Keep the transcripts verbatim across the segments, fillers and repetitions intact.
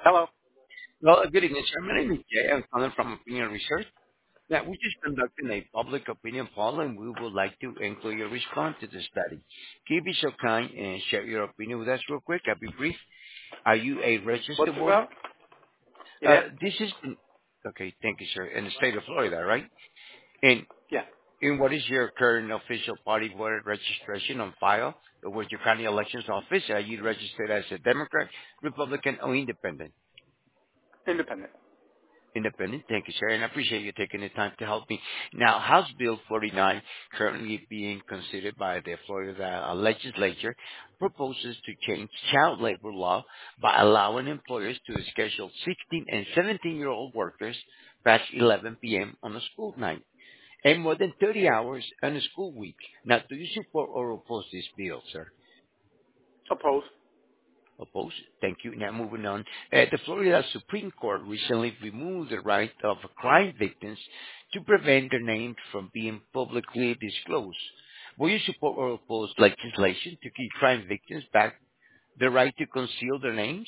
Hello. Well, good evening, sir. My name is Jay. I'm calling from Opinion Research. Now, we just conducting a public opinion poll, and we would like to include your response to the study. Can you be so kind and share your opinion with us real quick? I'll be brief. Are you a What's registered it voter? about? Yeah. Uh, this is, okay, thank you, sir, in the state of Florida, right? And, Yeah. and what is your current official party voter registration on file with your county elections office? Are you registered as a Democrat, Republican, or Independent? Independent. Independent. Thank you, sir, and I appreciate you taking the time to help me. Now, House Bill forty-nine, currently being considered by the Florida uh, legislature, proposes to change child labor law by allowing employers to schedule sixteen and seventeen-year-old workers past eleven p.m. on a school night and more than thirty hours on a school week. Now, do you support or oppose this bill, sir? Opposed. Opposed. Thank you. Now moving on. Uh, the Florida Supreme Court recently removed the right of crime victims to prevent their names from being publicly disclosed. Will you support or oppose legislation to give crime victims back the right to conceal their names?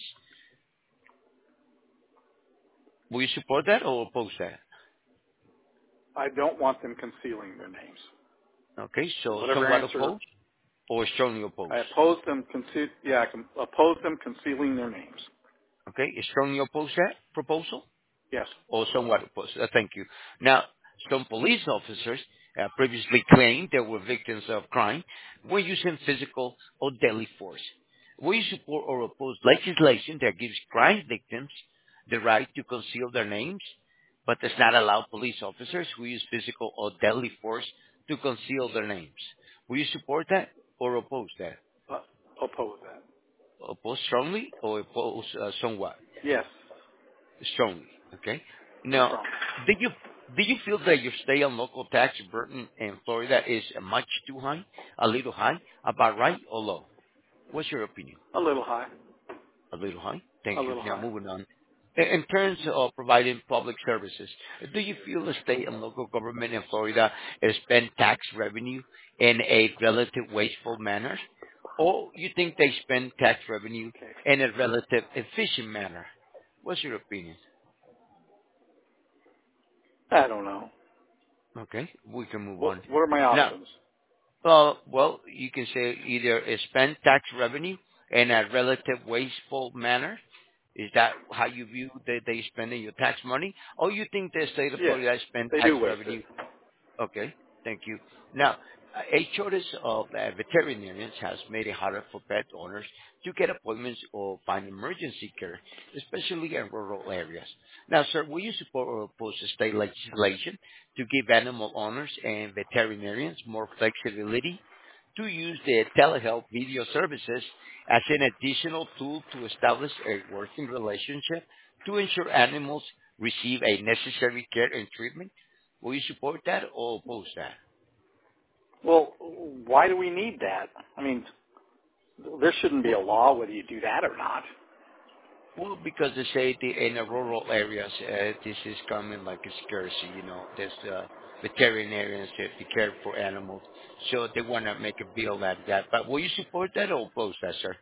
Will you support that or oppose that? I don't want them concealing their names. Okay, so Whatever somewhat answer, opposed or strongly opposed? I oppose them conceal. Yeah, I can oppose them concealing their names. Okay, strongly oppose that proposal? Yes. Or somewhat opposed. Uh, Thank you. Now, some police officers uh, previously claimed they were victims of crime were using physical or deadly force. Will you support or oppose legislation that gives crime victims the right to conceal their names, but does not allow police officers who use physical or deadly force to conceal their names? Will you support that or oppose that? Uh, oppose that. Oppose strongly or oppose uh, somewhat? Yes. Strongly. Okay. Now, Strong. do you do you feel that your state and local tax burden in Florida is much too high, a little high, about right or low? What's your opinion? A little high. A little high. A Thank you. little Now high. moving on. In in terms of providing public services, do you feel the state and local government in Florida spend tax revenue in a relative wasteful manner, or you think they spend tax revenue Okay. in a relative efficient manner? What's your opinion? I don't know. Okay, we can move What, on. what are my Now, options? uh, well, you can say either spend tax revenue in a relative wasteful manner. Is that how you view that they spending your tax money? Or you think the state of Yes. Florida spend They tax do waste it. revenue? Okay. Thank you. Now, a shortage of uh, veterinarians has made it harder for pet owners to get appointments or find emergency care, especially in rural areas. Now, sir, will you support or oppose the state legislation to give animal owners and veterinarians more flexibility to use the telehealth video services as an additional tool to establish a working relationship to ensure animals receive a necessary care and treatment? Will you support that or oppose that? Well, why do we need that? I mean, there shouldn't be Well, a law whether you do that or not. well, because they say the, in the rural areas, uh, this is coming like a scarcity, you know, there's uh, veterinarians that to care for animals. So they want to make a bill like that. But will you support that or oppose that, sir?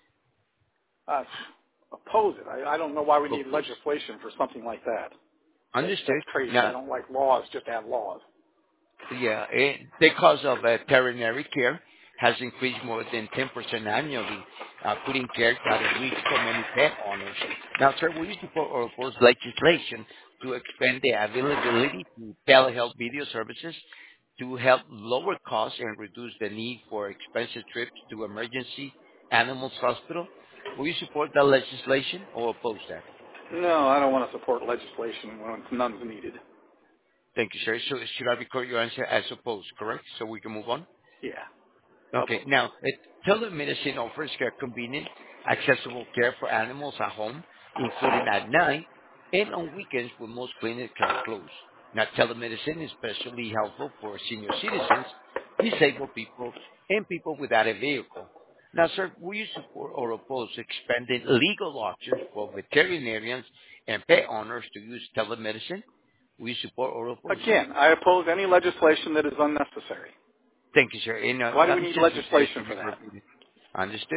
Uh, oppose it. I, I don't know why we need Oppose. legislation for something like that. That's that's Understood. crazy. I Now, don't like laws just to have laws. yeah, it, the cost of veterinary care has increased more than ten percent annually, uh, putting care out of reach for many pet owners. Now, sir, will you support or oppose legislation to expand the availability to telehealth video services to help lower costs and reduce the need for expensive trips to emergency animals hospital? Will you support that legislation or oppose that? No, I don't want to support legislation when none's needed. Thank you, sir. So should I record your answer as opposed, correct? So we can move on? Yeah, Okay. oppose. Now, it- telemedicine offers care convenient, accessible care for animals at home, including at night and on weekends when most clinics are closed. Now, telemedicine is especially helpful for senior citizens, disabled people, and people without a vehicle. Now, sir, will you support or oppose expanding legal options for veterinarians and pet owners to use telemedicine? Will you support or oppose that? Again, I oppose any legislation that is unnecessary. Thank you, sir. And, uh, Why do we I'm need just sorry legislation for for you that? repeating. Understood.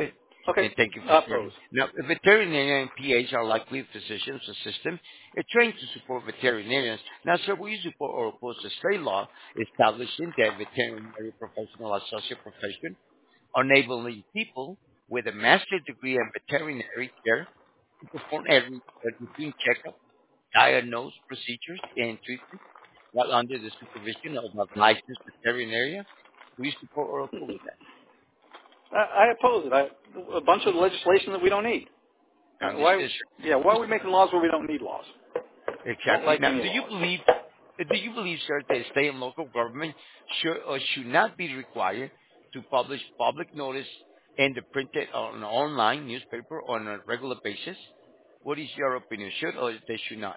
Okay. And thank you for sharing. Oppose. Now, a veterinarian and P As are likely physicians assistant and trained to support veterinarians. Now, sir, will you support or oppose the state law establishing the veterinary professional associate profession, enabling people with a master's degree in veterinary care to perform every a routine checkup, diagnose procedures, and treatment while under the supervision of a licensed veterinarian? Will you support or oppose that? I, I oppose it. I, a bunch of legislation that we don't need. Uh, why? Understood, Yeah. Why sir. are we making laws where we don't need laws? Don't Exactly. like Now, any do you laws. believe do you believe, sir, that state and local government should or should not be required to publish public notice in the printed on an online newspaper on a regular basis? What is your opinion? Should or they should not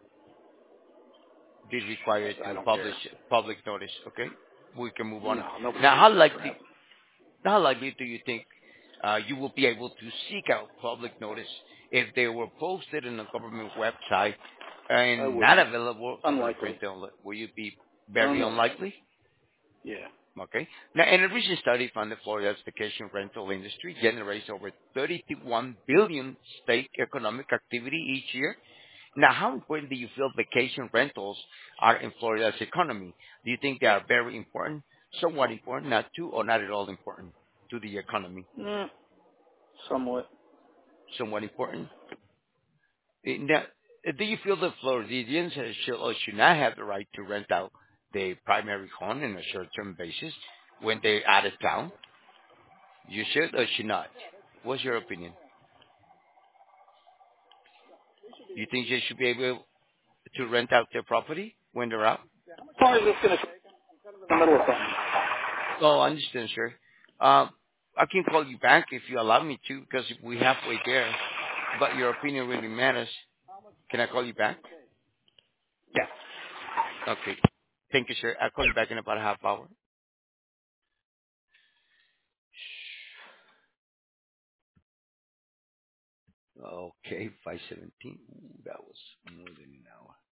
be required I to don't publish care. public notice? Okay, we can move on. No, nobody Now, reads how that likely crap. how likely do you think uh, you will be able to seek out public notice if they were posted in a government website I and not wouldn't. available on a Unlikely. print only? Will you be very Unlikely. unlikely? Yeah. Okay. Now, in a recent study found that Florida's vacation rental industry generates over thirty-one billion state economic activity each year. Now, how important do you feel vacation rentals are in Florida's economy? Do you think they are very important, somewhat important, not too, or not at all important to the economy? Mm, somewhat. Somewhat important. Eh, Now, eh, do you feel that Floridians uh, should or should not have the right to rent out their primary home on a short-term basis when they're out of town? You should or should not? What's your opinion? You think they should be able to rent out their property when they're out? As long as it's going to stay in the middle of something. Oh, I understand, sir. Um, I can call you back if you allow me to, because we're halfway there. But your opinion really matters. Can I call you back? Yeah. Okay. Thank you, sir. I'll call you back in about a half hour. Okay, five seventeen. Ooh, that was more than an hour.